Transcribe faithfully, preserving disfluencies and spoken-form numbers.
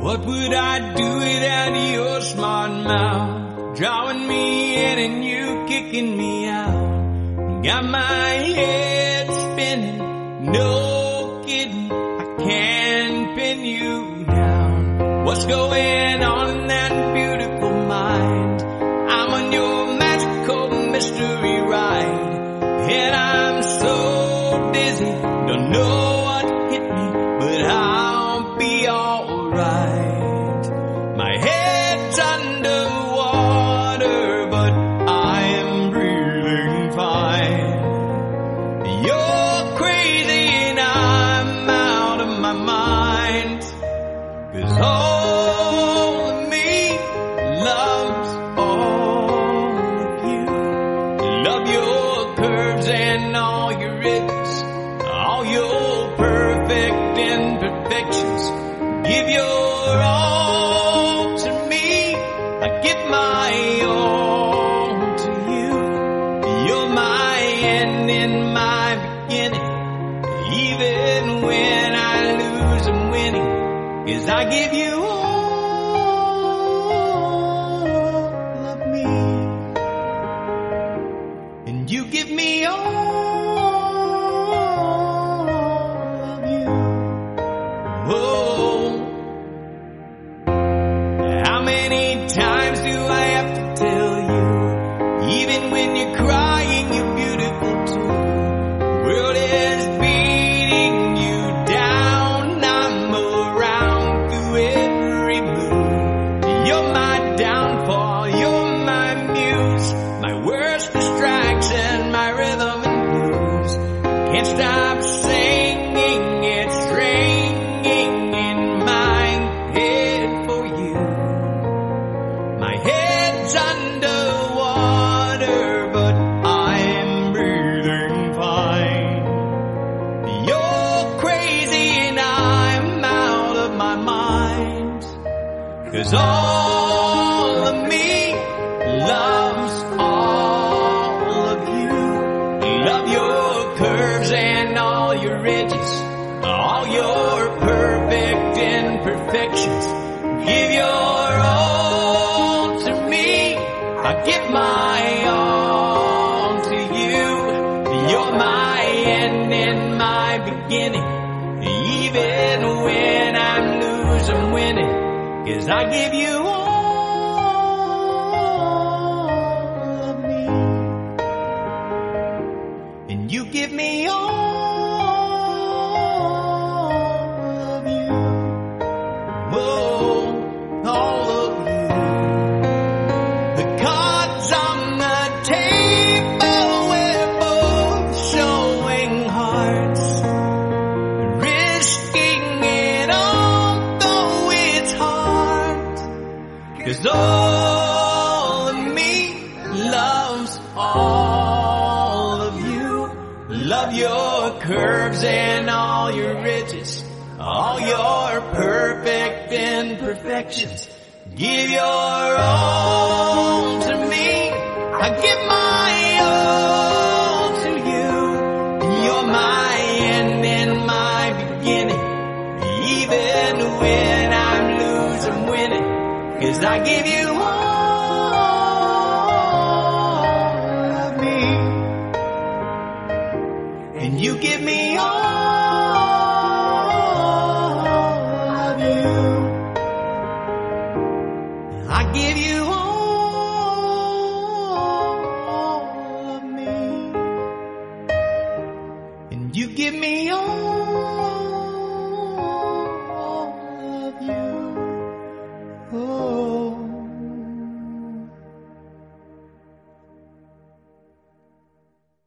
What would I do without your smart mouth? Drawing me in and you kicking me out. Got my head spinning, no kidding, I can't pin you down. What's going on in that beautiful mind? I'm on your magical mystery ride, and I'm so dizzy, don't know what hit me, but I'll be alright. My head's underwater, but I am breathing fine. You're crazy and I'm out of my mind, 'cause all of me loves all of you. Love your curves and all your edges, all your perfect imperfections. Give your all to me, I give my all to you. You're my end and my beginning. Even when I lose, I'm winning, 'cause I give you all of me, and you give me all of you. Oh, how many times do I have to tell you? Even when you're crying, you're beautiful too. World is beating you down, I'm around through every mood. You're my downfall, you're my muse, my worst distraction, my rhythm and blues. Can't stop singing, it's ringing in my head for you. My head's underwater, but I'm breathing fine. You're crazy and I'm out of my mind, 'cause all of me loves all of you. Love your curves and all your edges, all your perfect imperfections. Give your all to me, I give my all to you. You're my end and my beginning. Even when I'm losing, I'm winning, 'cause I give you all of me, and you give me all of you. Oh, all of you. The cards on the table, we're both showing hearts, risking it all, though it's hard, 'cause all of me loves all of you. Love your curves and all your ridges, all your perfect imperfections. Give your all to me, I give my all to you. You're my end and my beginning. Even when I'm losing, I'm winning, 'cause I give you all of me, and you give me all of you. I give you all